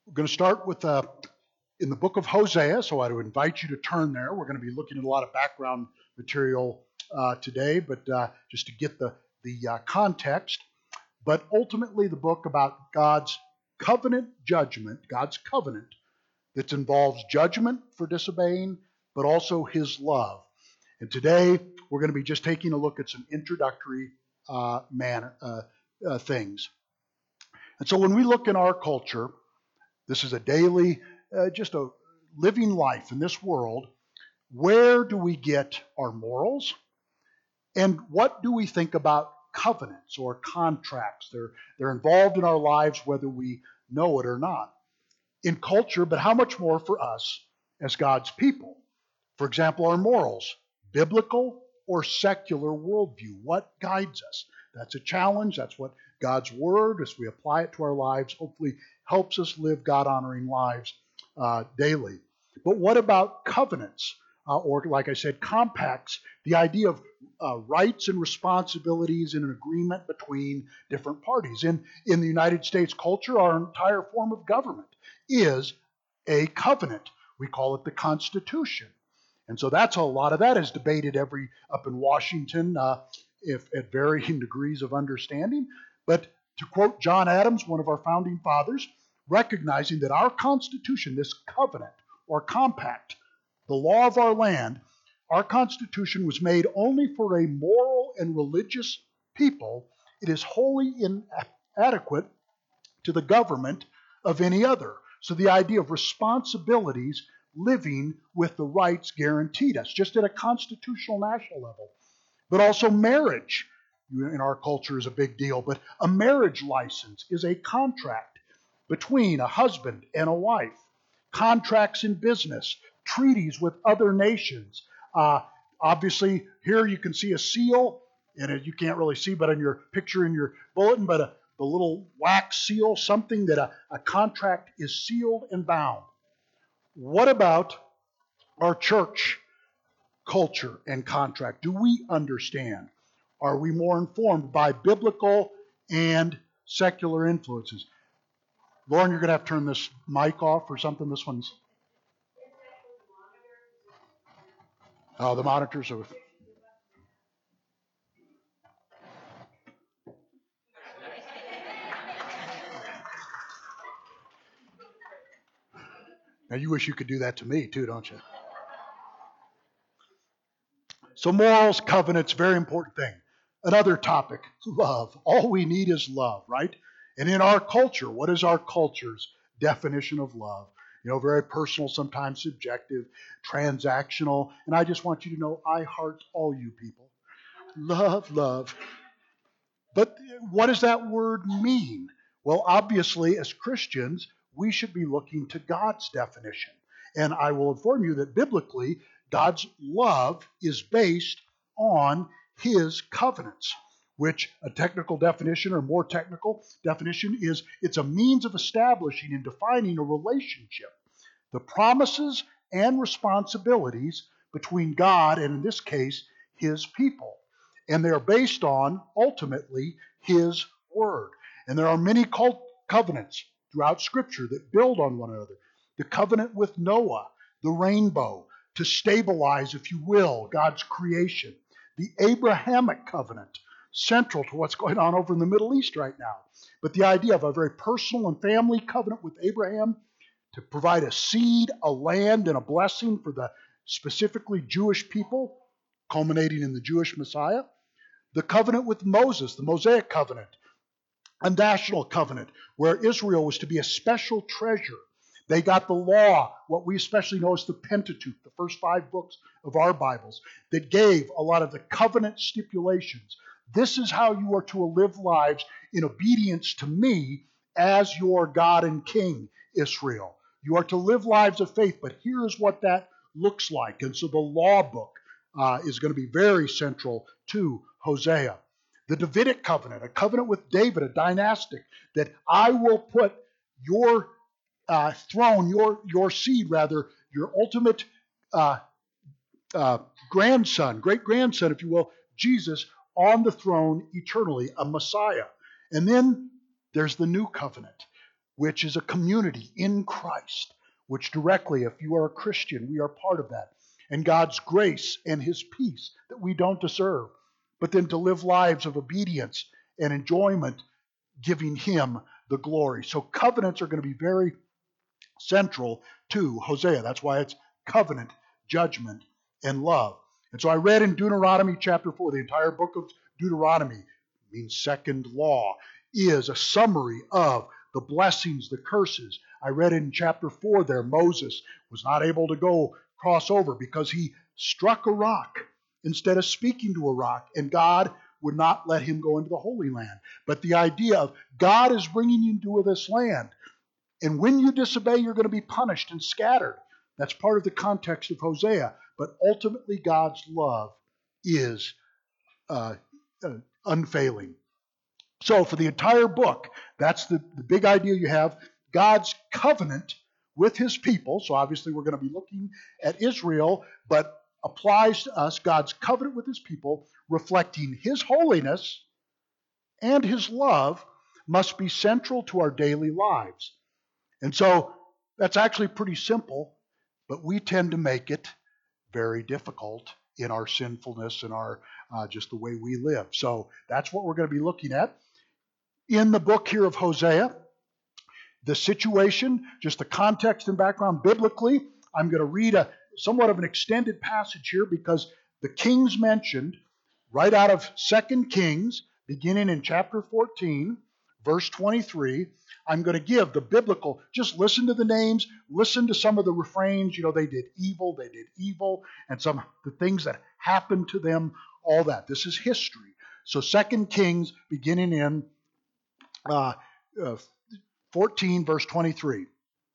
We're going to start with in the book of Hosea, so I would invite you to turn there. We're going to be looking at a lot of background material today, but just to get the context. But ultimately, the book about God's covenant judgment, God's covenant that involves judgment for disobeying, but also His love. And today, we're going to be just taking a look at some introductory things. And so when we look in our culture, this is a daily, just a living life in this world. Where do we get our morals? And what do we think about covenants or contracts? They're involved in our lives whether we know it or not. In culture, but how much more for us as God's people? For example, our morals, biblical or secular worldview. What guides us? That's a challenge. That's what God's Word, as we apply it to our lives, hopefully helps us live God-honoring lives daily. But what about covenants? Or, like I said, compacts, the idea of rights and responsibilities in an agreement between different parties. In the United States culture, our entire form of government is a covenant. We call it the Constitution. And so that's a lot of that is debated up in Washington, if at varying degrees of understanding. But to quote John Adams, one of our founding fathers, recognizing that our Constitution, this covenant or compact, the law of our land, our Constitution was made only for a moral and religious people. It is wholly inadequate to the government of any other. So the idea of responsibilities living with the rights guaranteed us, just at a constitutional national level. But also marriage in our culture is a big deal, but a marriage license is a contract between a husband and a wife. Contracts in business, treaties with other nations. Obviously, here you can see a seal, and you can't really see, but in your picture in your bulletin, but the little wax seal, something that a contract is sealed and bound. What about our church culture and contract? Do we understand? Are we more informed by biblical and secular influences? Lauren, you're going to have to turn this mic off or something. This one's... Oh, the monitors are... Now, you wish you could do that to me, too, don't you? So morals, covenants, very important thing. Another topic, love. All we need is love, right? And in our culture, what is our culture's definition of love? Very personal, sometimes subjective, transactional. And I just want you to know, I heart all you people. Love, love. But what does that word mean? Well, obviously, as Christians, we should be looking to God's definition. And I will inform you that biblically, God's love is based on His covenants, which a technical definition or more technical definition is it's a means of establishing and defining a relationship, the promises and responsibilities between God and, in this case, His people. And they are based on, ultimately, His Word. And there are many covenants throughout Scripture that build on one another. The covenant with Noah, the rainbow, to stabilize, if you will, God's creation. The Abrahamic covenant, central to what's going on over in the Middle East right now. But the idea of a very personal and family covenant with Abraham to provide a seed, a land, and a blessing for the specifically Jewish people, culminating in the Jewish Messiah. The covenant with Moses, the Mosaic covenant, a national covenant where Israel was to be a special treasure. They got the law, what we especially know as the Pentateuch, the first 5 books of our Bibles, that gave a lot of the covenant stipulations. This is how you are to live lives in obedience to me as your God and King, Israel. You are to live lives of faith, but here is what that looks like. And so the law book is going to be very central to Hosea. The Davidic covenant, a covenant with David, a dynastic, that I will put your throne, your seed rather, your ultimate grandson, great-grandson, if you will, Jesus, on the throne eternally, a Messiah. And then there's the new covenant, which is a community in Christ, which directly, if you are a Christian, we are part of that. And God's grace and his peace that we don't deserve. But then to live lives of obedience and enjoyment, giving him the glory. So covenants are going to be very central to Hosea. That's why it's covenant, judgment, and love. And so I read in Deuteronomy chapter 4, the entire book of Deuteronomy, means second law, is a summary of the blessings, the curses. I read in chapter 4 there, Moses was not able to go cross over because he struck a rock instead of speaking to a rock, and God would not let him go into the Holy Land. But the idea of God is bringing you into this land, and when you disobey, you're going to be punished and scattered. That's part of the context of Hosea. But ultimately, God's love is unfailing. So for the entire book, that's the big idea you have. God's covenant with his people. So obviously we're going to be looking at Israel, but applies to us. God's covenant with his people, reflecting his holiness and his love, must be central to our daily lives. And so that's actually pretty simple, but we tend to make it very difficult in our sinfulness and our just the way we live. So that's what we're going to be looking at. In the book here of Hosea, the situation, just the context and background biblically, I'm going to read somewhat of an extended passage here because the kings mentioned right out of 2 Kings, beginning in chapter 14, verse 23, I'm going to give the biblical, just listen to the names, listen to some of the refrains. They did evil, and some of the things that happened to them, all that. This is history. So 2 Kings, beginning in 14, verse 23.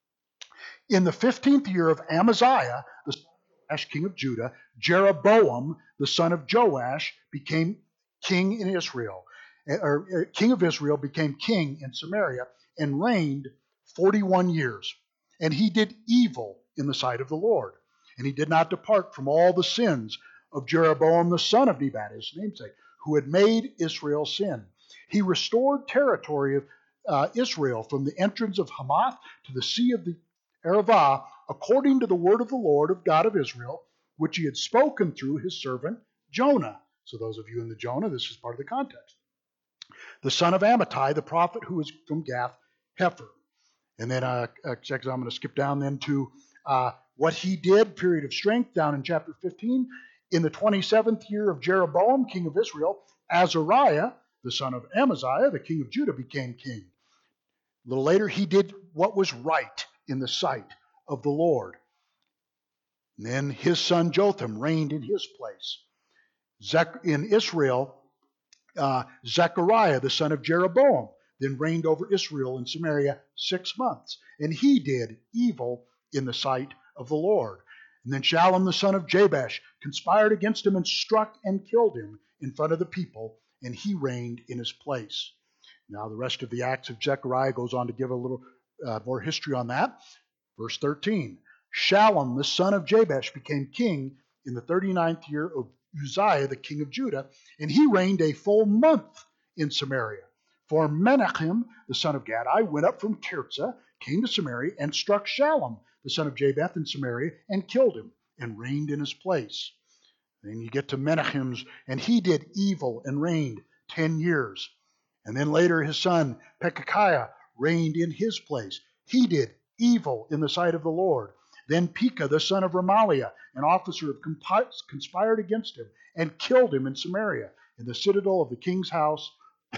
In the 15th year of Amaziah, the son of Joash, king of Judah, Jeroboam, the son of Joash, became king in Israel. King of Israel became king in Samaria and reigned 41 years. And he did evil in the sight of the Lord. And he did not depart from all the sins of Jeroboam the son of Nebat, his namesake, who had made Israel sin. He restored territory of Israel from the entrance of Hamath to the sea of the Arabah, according to the word of the Lord of God of Israel, which he had spoken through his servant Jonah. So those of you in the Jonah, this is part of the context. The son of Amittai, the prophet who was from Gath Hepher. And then I'm going to skip down then to what he did, period of strength, down in chapter 15. In the 27th year of Jeroboam, king of Israel, Azariah, the son of Amaziah, the king of Judah, became king. A little later, he did what was right in the sight of the Lord. And then his son Jotham reigned in his place. In Israel, Zechariah, the son of Jeroboam, then reigned over Israel and Samaria 6 months. And he did evil in the sight of the Lord. And then Shallum, the son of Jabesh, conspired against him and struck and killed him in front of the people, and he reigned in his place. Now the rest of the Acts of Zechariah goes on to give a little more history on that. Verse 13, Shallum, the son of Jabesh, became king in the 39th year of Uzziah, the king of Judah, and he reigned a full month in Samaria. For Menachem, the son of Gadai, went up from Tirzah, came to Samaria, and struck Shallum, the son of Jabesh, in Samaria, and killed him, and reigned in his place. Then you get to Menachem's, and he did evil and reigned 10 years. And then later his son Pekahiah reigned in his place. He did evil in the sight of the Lord. Then Pekah, the son of Remaliah, an officer, conspired against him and killed him in Samaria, in the citadel of the king's house,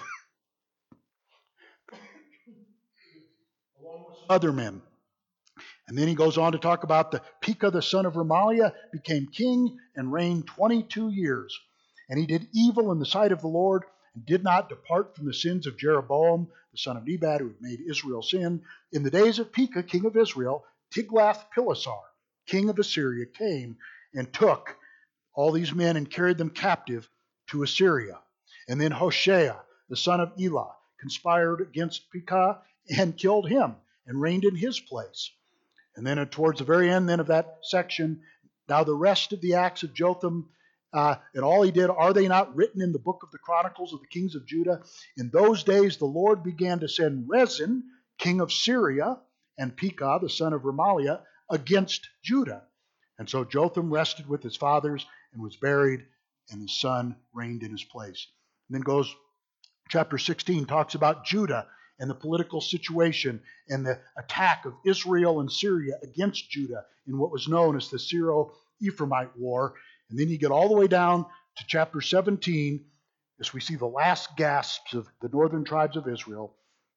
along with other men. And then he goes on to talk about the Pekah, the son of Remaliah, became king and reigned 22 years. And he did evil in the sight of the Lord and did not depart from the sins of Jeroboam, the son of Nebat, who had made Israel sin. In the days of Pekah, king of Israel, Tiglath-Pileser, king of Assyria, came and took all these men and carried them captive to Assyria. And then Hoshea, the son of Elah, conspired against Pekah and killed him and reigned in his place. And then towards the very end then of that section, now the rest of the acts of Jotham and all he did, are they not written in the book of the Chronicles of the kings of Judah? In those days the Lord began to send Rezin, king of Syria, and Pekah, the son of Remaliah, against Judah. And so Jotham rested with his fathers and was buried, and his son reigned in his place. And then goes, chapter 16 talks about Judah and the political situation and the attack of Israel and Syria against Judah in what was known as the Syro-Ephraimite War. And then you get all the way down to chapter 17 as we see the last gasps of the northern tribes of Israel.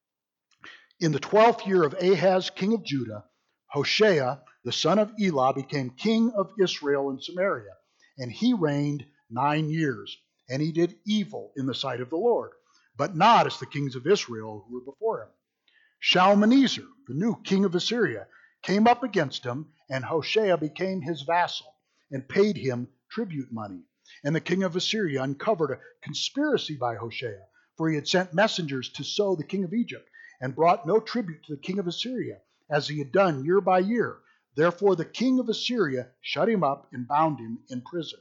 In the 12th year of Ahaz, king of Judah, Hoshea, the son of Elah, became king of Israel and Samaria, and he reigned 9 years. And he did evil in the sight of the Lord, but not as the kings of Israel who were before him. Shalmaneser, the new king of Assyria, came up against him, and Hoshea became his vassal and paid him tribute money. And the king of Assyria uncovered a conspiracy by Hoshea, for he had sent messengers to So, the king of Egypt, and brought no tribute to the king of Assyria, as he had done year by year. Therefore the king of Assyria shut him up and bound him in prison.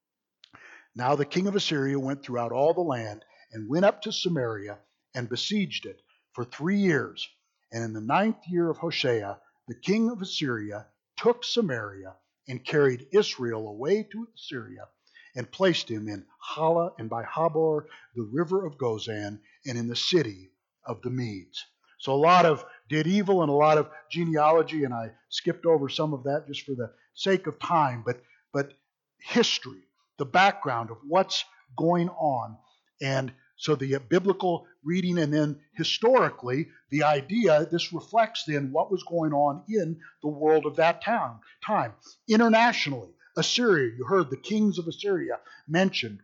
Now the king of Assyria went throughout all the land, and went up to Samaria, and besieged it for 3 years. And in the 9th year of Hoshea, the king of Assyria took Samaria, and carried Israel away to Assyria, and placed him in Hala and by Habor, the river of Gozan, and in the city of the Medes. So a lot of did evil and a lot of genealogy, and I skipped over some of that just for the sake of time, but history, the background of what's going on. And so the biblical reading, and then historically, the idea, this reflects then what was going on in the world of that time. Internationally, Assyria, you heard the kings of Assyria mentioned,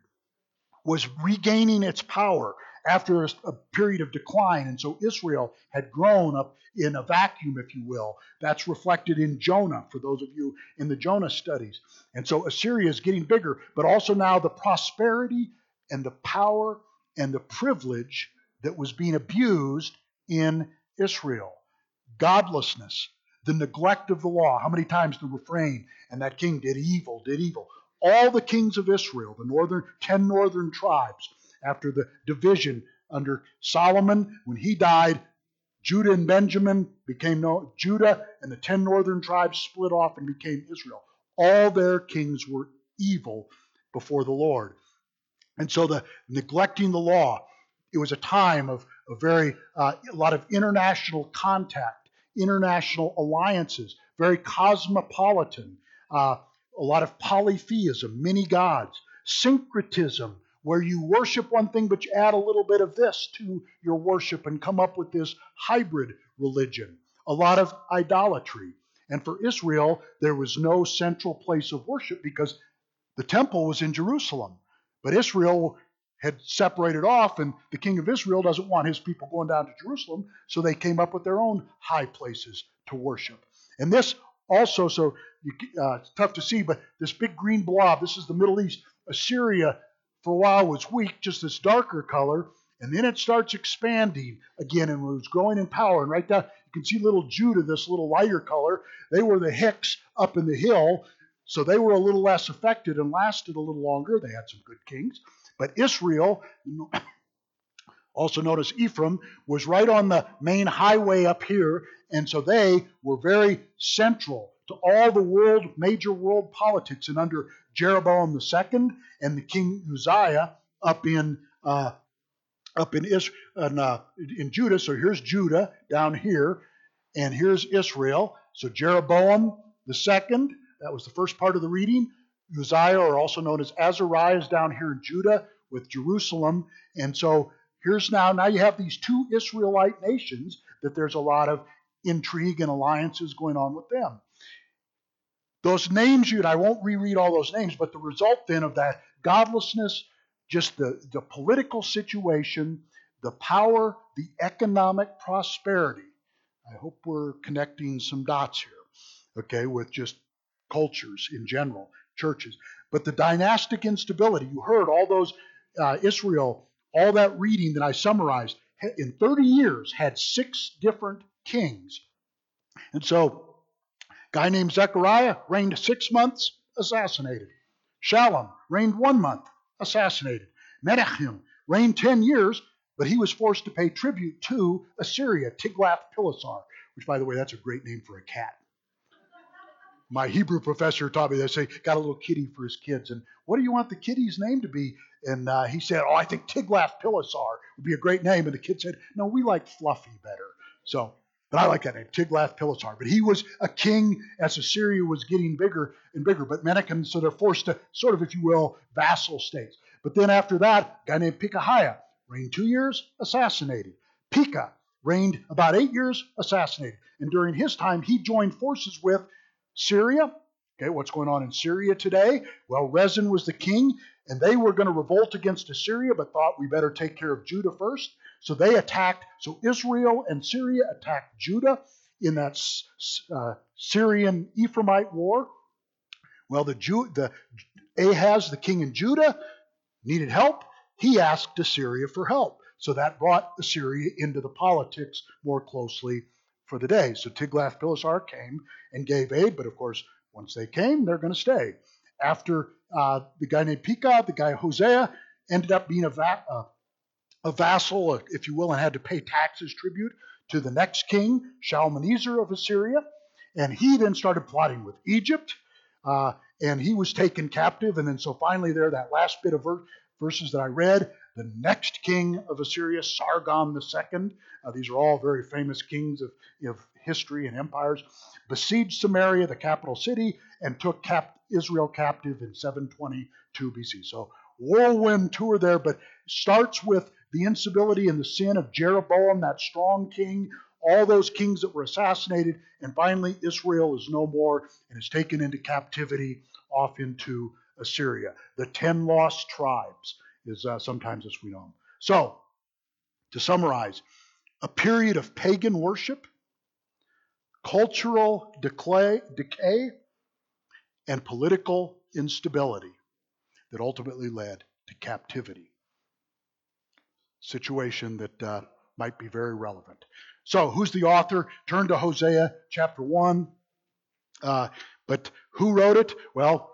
was regaining its power after a period of decline. And so Israel had grown up in a vacuum, if you will. That's reflected in Jonah, for those of you in the Jonah studies. And so Assyria is getting bigger, but also now the prosperity and the power and the privilege that was being abused in Israel. Godlessness, the neglect of the law. How many times the refrain, and that king did evil, did evil. All the kings of Israel, the 10 northern tribes, after the division under Solomon, when he died, Judah and Benjamin became Judah, and the 10 northern tribes split off and became Israel. All their kings were evil before the Lord. And so the neglecting the law, it was a time of a lot of international contact, international alliances, very cosmopolitan, a lot of polytheism, many gods, syncretism, where you worship one thing but you add a little bit of this to your worship and come up with this hybrid religion, a lot of idolatry. And for Israel, there was no central place of worship because the temple was in Jerusalem. But Israel had separated off, and the king of Israel doesn't want his people going down to Jerusalem, so they came up with their own high places to worship. And this also, it's tough to see, but this big green blob, this is the Middle East. Assyria, for a while, was weak, just this darker color, and then it starts expanding again and was growing in power. And right down, you can see little Judah, this little lighter color. They were the Hicks up in the hill, so they were a little less affected and lasted a little longer. They had some good kings. But Israel, also known as Ephraim, was right on the main highway up here, and so they were very central to all the major world politics. And under Jeroboam II and the king Uzziah up in Judah. So here's Judah down here, and here's Israel. So Jeroboam II, that was the first part of the reading. Uzziah, or also known as Azariah, is down here in Judah with Jerusalem. And so here's now you have these two Israelite nations that there's a lot of intrigue and alliances going on with them. Those names, I won't reread all those names, but the result then of that godlessness, just the political situation, the power, the economic prosperity. I hope we're connecting some dots here, okay, with just cultures in general, churches. But the dynastic instability, you heard all those, Israel, all that reading that I summarized, in 30 years had 6 different kings. And so, a guy named Zechariah reigned 6 months, assassinated. Shallum reigned 1 month, assassinated. Menachem reigned 10 years, but he was forced to pay tribute to Assyria, Tiglath-Pileser, which, by the way, that's a great name for a cat. My Hebrew professor taught me, they say, got a little kitty for his kids. And what do you want the kitty's name to be? And he said, I think Tiglath-Pileser would be a great name. And the kid said, no, we like Fluffy better. But I like that name, Tiglath-Pileser. But he was a king as Assyria was getting bigger and bigger. But Menachem, so they're forced to sort of, if you will, vassal states. But then after that, a guy named Pekahiah reigned 2 years, assassinated. Pekah reigned about 8 years, assassinated. And during his time, he joined forces with Syria. Okay, what's going on in Syria today? Well, Rezin was the king, and they were going to revolt against Assyria, but thought we better take care of Judah first. So they attacked, so Israel and Syria attacked Judah in that Syrian Ephraimite war. Well, the Ahaz, the king in Judah, needed help. He asked Assyria for help. So that brought Assyria into the politics more closely for the day. So Tiglath-Pileser came and gave aid, but of course, once they came, they're going to stay. After the guy named Pekah, the guy Hosea, ended up being a vassal, if you will, and had to pay taxes, tribute to the next king, Shalmaneser of Assyria. And he then started plotting with Egypt, and he was taken captive. And then so finally there, that last bit of verses that I read, the next king of Assyria, Sargon II, these are all very famous kings of history and empires, besieged Samaria, the capital city, and took Israel captive in 722 BC. So whirlwind tour there, but starts with the instability and the sin of Jeroboam, that strong king, all those kings that were assassinated, and finally Israel is no more and is taken into captivity off into Assyria. The 10 lost tribes is sometimes as we know them. So, to summarize, a period of pagan worship, cultural decay, and political instability that ultimately led to captivity. Situation that might be very relevant. So, who's the author? Turn to Hosea chapter 1. But who wrote it? Well,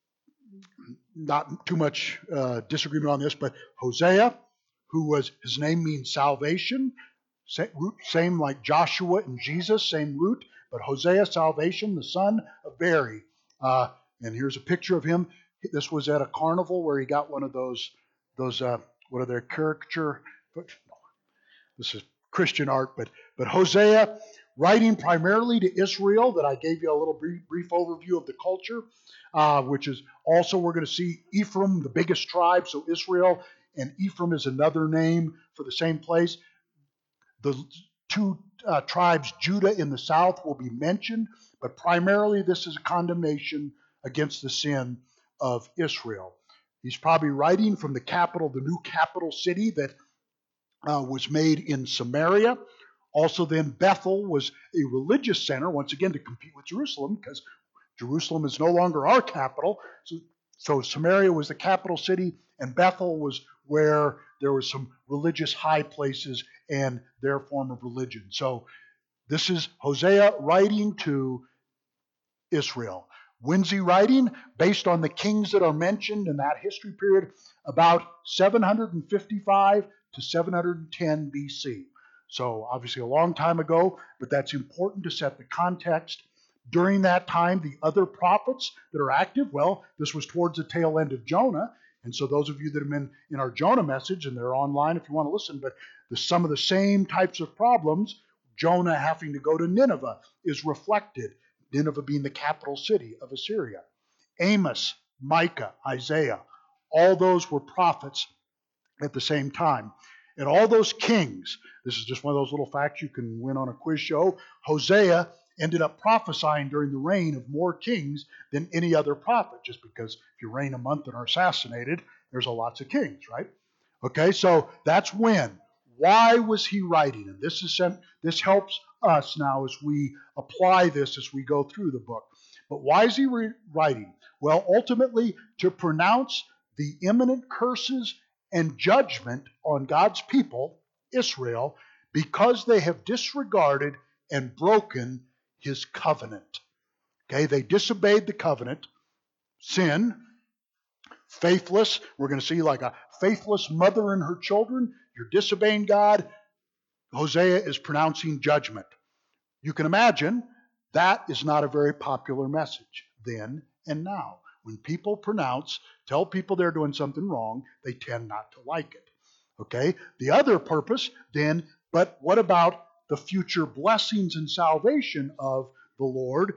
not too much disagreement on this, but Hosea, his name means salvation, same like Joshua and Jesus, same root, but Hosea, salvation, the son of Beri. And here's a picture of him. This was at a carnival where he got one of those what are their caricature? This is Christian art, but Hosea, writing primarily to Israel, that I gave you a little brief overview of the culture, which is also we're going to see Ephraim, the biggest tribe, so Israel, and Ephraim is another name for the same place. The two tribes, Judah in the south, will be mentioned, but primarily this is a condemnation against the sin of Israel. He's probably writing from the capital, the new capital city that was made in Samaria. Also then Bethel was a religious center, once again to compete with Jerusalem, because Jerusalem is no longer our capital. So Samaria was the capital city, and Bethel was where there was some religious high places and their form of religion. So this is Hosea writing to Israel. When's he writing? Based on the kings that are mentioned in that history period, about 755 to 710 BC. So obviously a long time ago, but that's important to set the context. During that time, the other prophets that are active, well, this was towards the tail end of Jonah. And so those of you that have been in our Jonah message, and they're online if you want to listen, but some of the same types of problems, Jonah having to go to Nineveh, is reflected. Nineveh being the capital city of Assyria. Amos, Micah, Isaiah, all those were prophets at the same time. And all those kings, this is just one of those little facts you can win on a quiz show, Hosea ended up prophesying during the reign of more kings than any other prophet, just because if you reign a month and are assassinated, there's lots of kings, right? Okay, so that's when. Why was he writing? And this helps us now as we apply this as we go through the book. But why is he writing? Well, ultimately, to pronounce the imminent curses and judgment on God's people, Israel, because they have disregarded and broken his covenant. Okay, they disobeyed the covenant, sin, faithless. We're going to see like a faithless mother and her children. You're disobeying God. Hosea is pronouncing judgment. You can imagine that is not a very popular message then and now. When people tell people they're doing something wrong, they tend not to like it. Okay? The other purpose then, but what about the future blessings and salvation of the Lord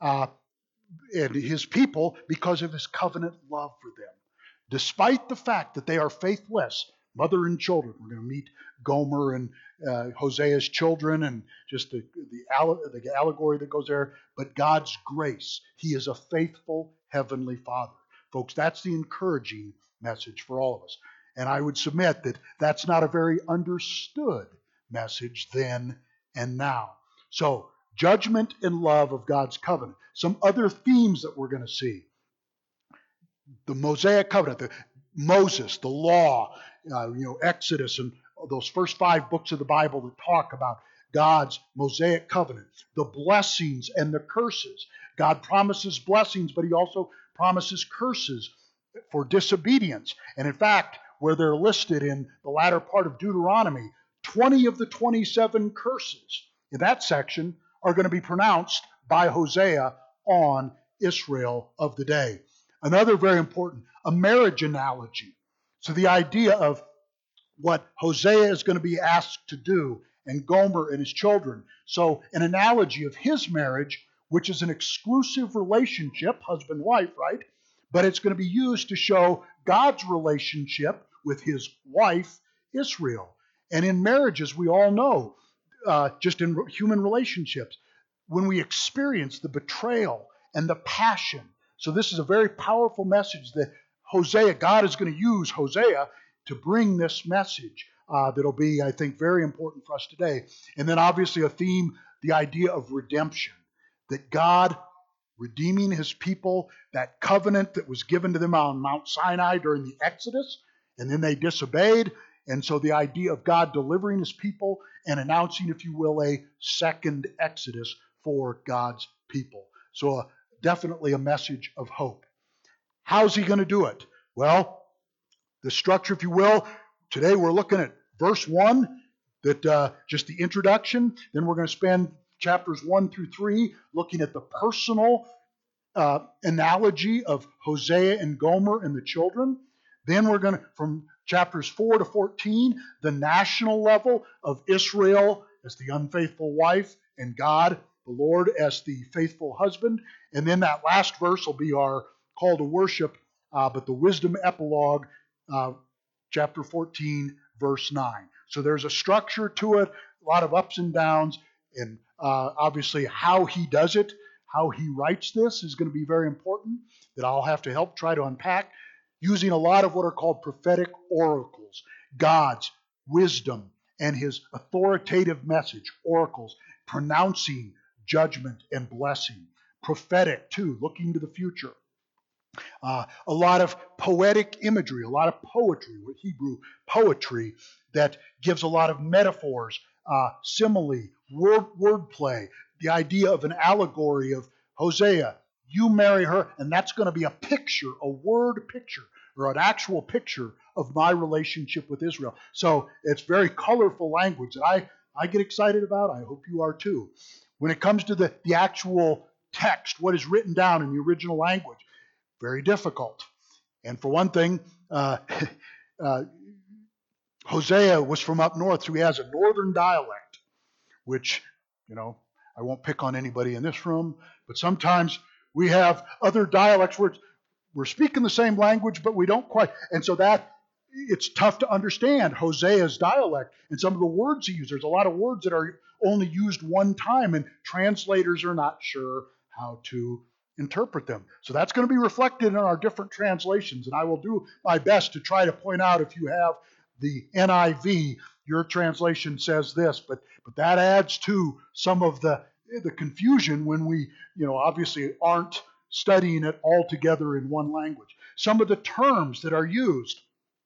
and his people because of his covenant love for them? Despite the fact that they are faithless, mother and children. We're going to meet Gomer and Hosea's children and just the allegory that goes there. But God's grace, he is a faithful heavenly Father. Folks, that's the encouraging message for all of us. And I would submit that that's not a very understood message then and now. So, judgment and love of God's covenant. Some other themes that we're going to see. The Mosaic covenant, Moses, the law, Exodus, and those first 5 books of the Bible that talk about God's Mosaic covenant, the blessings and the curses. God promises blessings, but he also promises curses for disobedience. And in fact, where they're listed in the latter part of Deuteronomy, 20 of the 27 curses in that section are going to be pronounced by Hosea on Israel of the day. Another very important, a marriage analogy. So the idea of what Hosea is going to be asked to do, and Gomer and his children. So an analogy of his marriage, which is an exclusive relationship, husband-wife, right? But it's going to be used to show God's relationship with his wife, Israel. And in marriages, we all know, just in human relationships, when we experience the betrayal and the passion. So this is a very powerful message that God is going to use Hosea to bring this message that'll be, I think, very important for us today. And then obviously a theme, the idea of redemption, that God redeeming his people, that covenant that was given to them on Mount Sinai during the Exodus, and then they disobeyed. And so the idea of God delivering his people and announcing, if you will, a second Exodus for God's people. So definitely a message of hope. How's he going to do it? Well, the structure, if you will, today we're looking at verse 1, that just the introduction. Then we're going to spend chapters 1 through 3 looking at the personal analogy of Hosea and Gomer and the children. Then we're going to, from chapters 4 to 14, the national level of Israel as the unfaithful wife and God, the Lord, as the faithful husband. And then that last verse will be our call to worship, but the wisdom epilogue, chapter 14, verse 9. So there's a structure to it, a lot of ups and downs, and obviously how he does it, how he writes this is going to be very important, that I'll have to help try to unpack, using a lot of what are called prophetic oracles, God's wisdom and his authoritative message, oracles, pronouncing judgment and blessing. Prophetic, too, looking to the future. A lot of poetic imagery, a lot of poetry, Hebrew poetry, that gives a lot of metaphors, simile, wordplay, the idea of an allegory of Hosea. You marry her, and that's going to be a picture, a word picture, or an actual picture of my relationship with Israel. So it's very colorful language that I get excited about. I hope you are too. When it comes to the actual text, what is written down in the original language, very difficult. And for one thing, Hosea was from up north, so he has a northern dialect, which, I won't pick on anybody in this room, but sometimes we have other dialects where we're speaking the same language, but we don't quite. And so it's tough to understand Hosea's dialect and some of the words he uses. There's a lot of words that are only used one time, and translators are not sure how to interpret them. So that's going to be reflected in our different translations, and I will do my best to try to point out if you have the NIV, your translation says this, but that adds to some of the confusion when we, obviously aren't studying it all together in one language. Some of the terms that are used,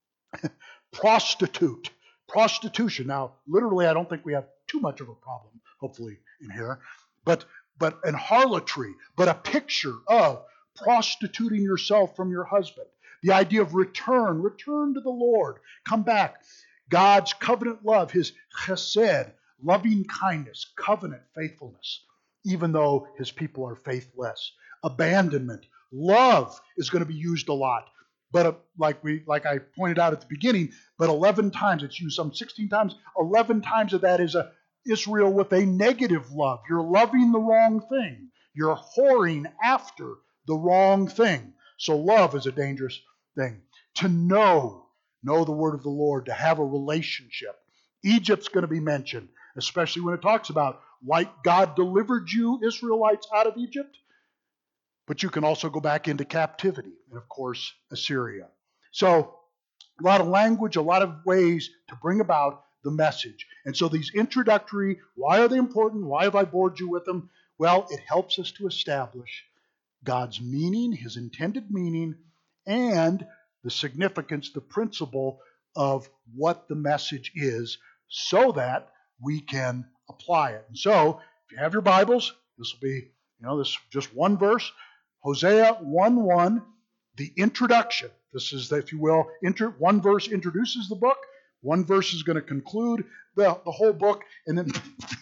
prostitution. Now, literally, I don't think we have too much of a problem, hopefully, in here, but and harlotry, but a picture of prostituting yourself from your husband. The idea of return to the Lord, come back. God's covenant love, his chesed, loving kindness, covenant faithfulness, even though his people are faithless. Abandonment, love is going to be used a lot. But like I pointed out at the beginning, but 11 times, it's used some 16 times, 11 times of that is Israel with a negative love. You're loving the wrong thing. You're whoring after the wrong thing. So love is a dangerous thing. To know the word of the Lord, to have a relationship. Egypt's going to be mentioned, especially when it talks about, like God delivered you, Israelites, out of Egypt. But you can also go back into captivity, and of course, Assyria. So, a lot of language, a lot of ways to bring about the message. And so these introductory, why are they important? Why have I bored you with them? Well, it helps us to establish God's meaning, his intended meaning, and the significance, the principle of what the message is, so that we can apply it. And so, if you have your Bibles, this will be, this is just one verse. Hosea 1:1, the introduction. This is, if you will, one verse introduces the book. One verse is going to conclude the whole book, and then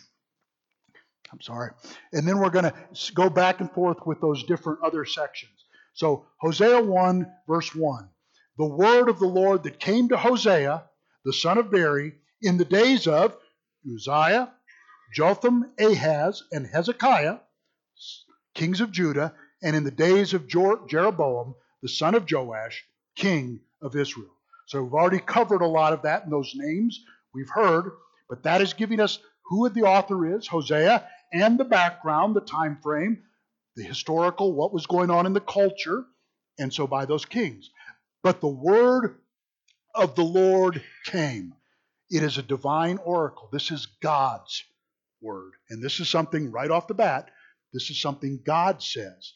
and then we're going to go back and forth with those different other sections. So Hosea 1, verse 1. The word of the Lord that came to Hosea, the son of Beeri, in the days of Uzziah, Jotham, Ahaz, and Hezekiah, kings of Judah, and in the days of Jeroboam, the son of Joash, king of Israel. So we've already covered a lot of that in those names we've heard, but that is giving us who the author is, Hosea, and the background, the time frame, the historical, what was going on in the culture, and so by those kings. But the word of the Lord came. It is a divine oracle. This is God's word. And this is something right off the bat, this is something God says.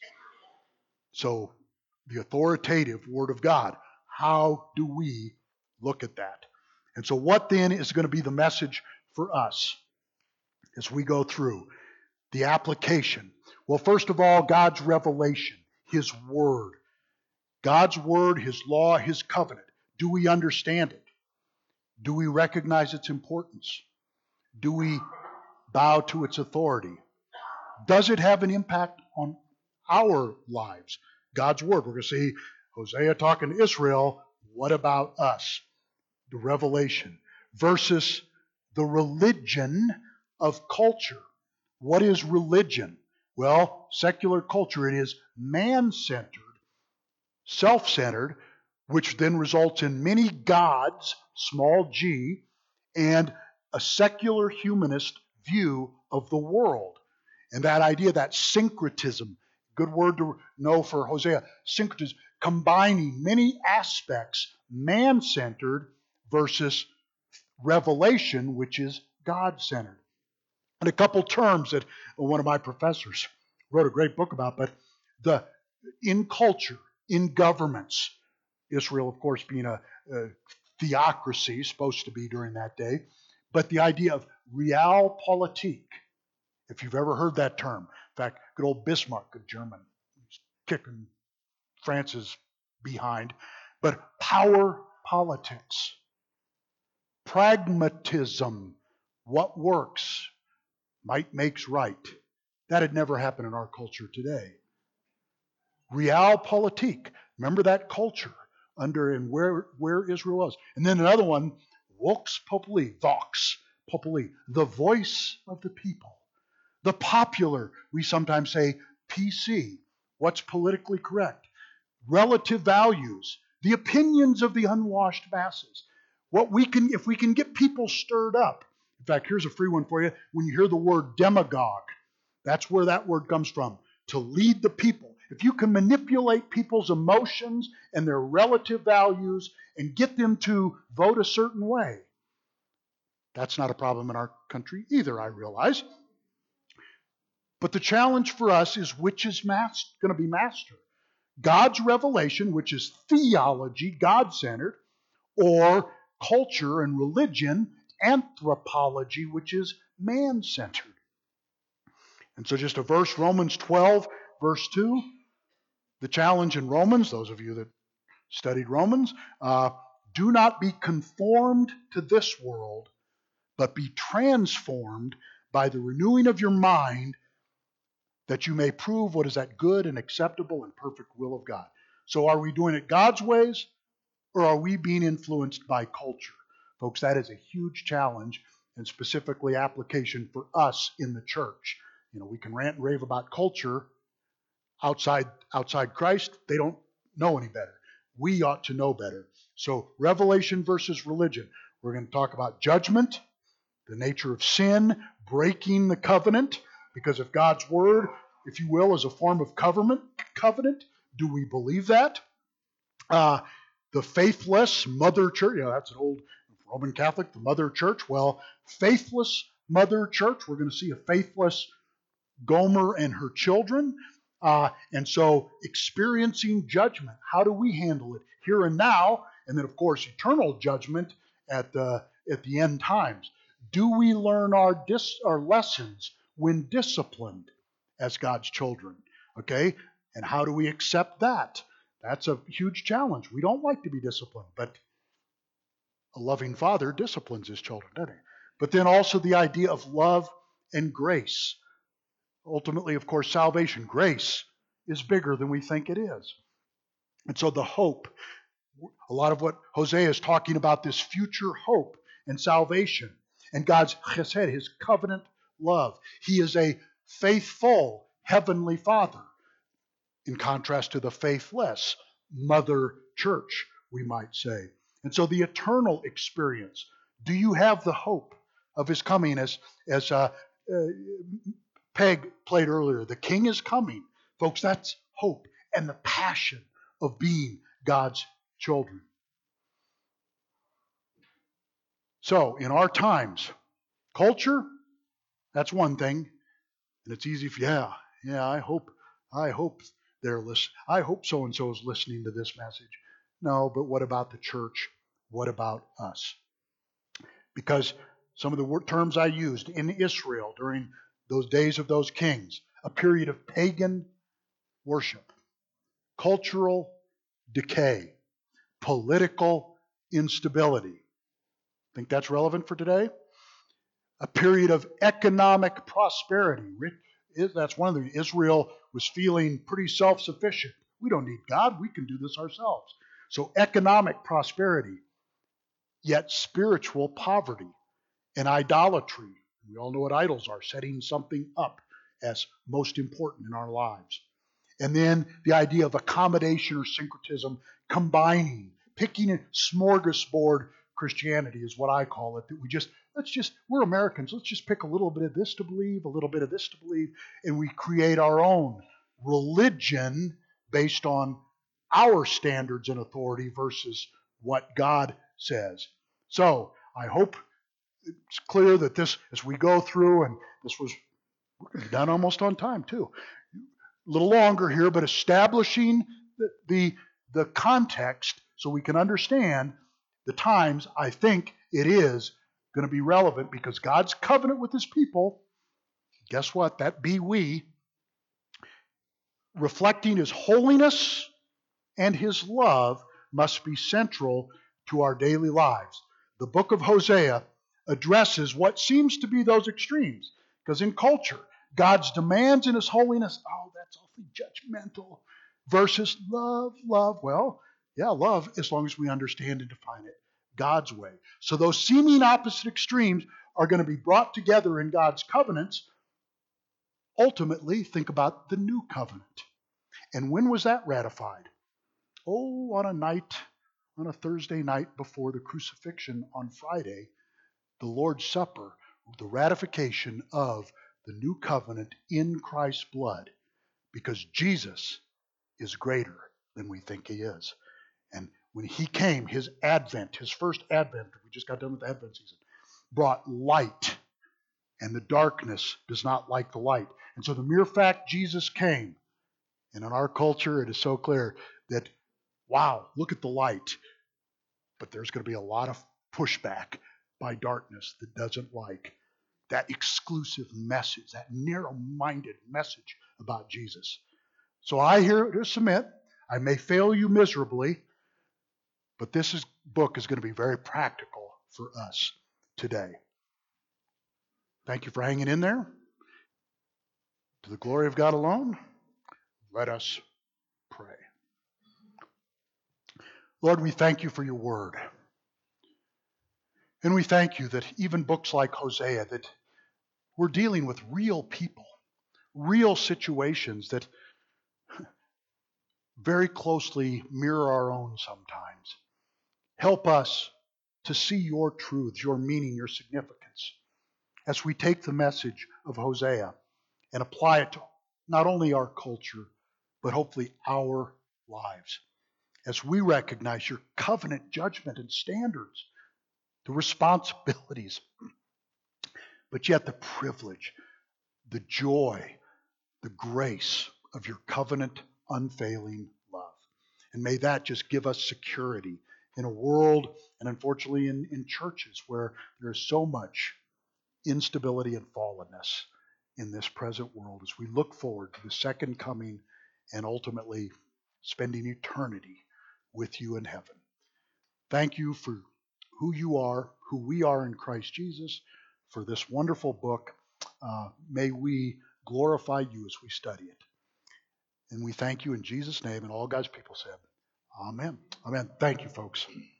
So the authoritative word of God. How do we look at that? And so what then is going to be the message for us as we go through the application? Well, first of all, God's revelation, his word. God's word, his law, his covenant. Do we understand it? Do we recognize its importance? Do we bow to its authority? Does it have an impact on our lives? God's word. We're going to see Hosea talking to Israel. What about us? The revelation versus the religion of culture. What is religion? Well, secular culture, it is man-centered, self-centered, which then results in many gods, small g, and a secular humanist view of the world. And that idea, that syncretism, good word to know for Hosea, syncretism, combining many aspects, man-centered versus revelation, which is God-centered. And a couple terms that one of my professors wrote a great book about, but in culture, in governments, Israel, of course, being a theocracy, supposed to be during that day, but the idea of realpolitik, if you've ever heard that term. In fact, good old Bismarck, a German, kicking France's behind, but power politics, pragmatism, what works, might makes right. That had never happened in our culture today. Realpolitik, remember that culture under and where Israel was. And then another one, vox populi, the voice of the people. The popular, we sometimes say PC, what's politically correct. Relative values, the opinions of the unwashed masses. If we can get people stirred up. In fact, here's a free one for you. When you hear the word demagogue, that's where that word comes from, to lead the people. If you can manipulate people's emotions and their relative values and get them to vote a certain way, that's not a problem in our country either, I realize. But the challenge for us is which is going to be master. God's revelation, which is theology, God-centered, or culture and religion, anthropology, which is man-centered. And so just a verse, Romans 12, verse 2. The challenge in Romans, those of you that studied Romans. Do not be conformed to this world, but be transformed by the renewing of your mind, that you may prove what is that good and acceptable and perfect will of God. So are we doing it God's ways, or are we being influenced by culture? Folks, that is a huge challenge, and specifically application for us in the church. We can rant and rave about culture outside Christ. They don't know any better. We ought to know better. So revelation versus religion. We're going to talk about judgment, the nature of sin, breaking the covenant, because if God's word, if you will, is a form of covenant, do we believe that? The faithless mother church, that's an old Roman Catholic, the mother church. Well, faithless mother church, we're going to see a faithless Gomer and her children. And so experiencing judgment, how do we handle it here and now? And then, of course, eternal judgment at the end times. Do we learn our lessons when disciplined as God's children? Okay? And how do we accept that? That's a huge challenge. We don't like to be disciplined, but a loving father disciplines his children, doesn't he? But then also the idea of love and grace. Ultimately, of course, salvation, grace, is bigger than we think it is. And so the hope, a lot of what Hosea is talking about, this future hope and salvation, and God's chesed, his covenant love. He is a faithful heavenly Father, in contrast to the faithless mother church, we might say. And so the eternal experience, do you have the hope of his coming? As Peg played earlier, the King is coming. Folks, that's hope and the passion of being God's children. So, in our times, culture, that's one thing. And it's easy for, I hope they're listening. I hope so-and-so is listening to this message. No, but what about the church? What about us? Because some of the terms I used in Israel during those days of those kings, a period of pagan worship, cultural decay, political instability. Think that's relevant for today? A period of economic prosperity. That's one of the Israel was feeling pretty self-sufficient. We don't need God. We can do this ourselves. So economic prosperity, yet spiritual poverty and idolatry. We all know what idols are, setting something up as most important in our lives. And then the idea of accommodation or syncretism, combining, picking a smorgasbord Christianity is what I call it, that we're Americans, let's just pick a little bit of this to believe, a little bit of this to believe, and we create our own religion based on our standards and authority versus what God says. So I hope it's clear that this, as we go through, and we're going to be done almost on time too. A little longer here, but establishing the context so we can understand the times. I think it is going to be relevant because God's covenant with his people, guess what? That be we, reflecting his holiness and his love must be central to our daily lives. The book of Hosea addresses what seems to be those extremes, because in culture, God's demands in his holiness, that's awfully judgmental, versus love. Well, yeah, love, as long as we understand and define it God's way. So those seeming opposite extremes are going to be brought together in God's covenants. Ultimately, think about the new covenant. And when was that ratified? On a Thursday night before the crucifixion on Friday, the Lord's Supper, the ratification of the new covenant in Christ's blood, because Jesus is greater than we think he is. And when he came, his advent, his first advent, we just got done with the Advent season, brought light, and the darkness does not like the light. And so the mere fact Jesus came, and in our culture it is so clear that, wow, look at the light, but there's going to be a lot of pushback by darkness that doesn't like that exclusive message, that narrow-minded message about Jesus. So I here to submit, I may fail you miserably, But book is going to be very practical for us today. Thank you for hanging in there. To the glory of God alone, let us pray. Lord, we thank you for your word. And we thank you that even books like Hosea, that we're dealing with real people, real situations that very closely mirror our own sometimes. Help us to see your truths, your meaning, your significance, as we take the message of Hosea and apply it to not only our culture, but hopefully our lives. As we recognize your covenant judgment and standards, the responsibilities, but yet the privilege, the joy, the grace of your covenant unfailing love. And may that just give us security in a world, and unfortunately in churches, where there is so much instability and fallenness in this present world, as we look forward to the second coming and ultimately spending eternity with you in heaven. Thank you for who you are, who we are in Christ Jesus, for this wonderful book. May we glorify you as we study it. And we thank you in Jesus' name, and all God's people said, Amen. Amen. Thank you, folks.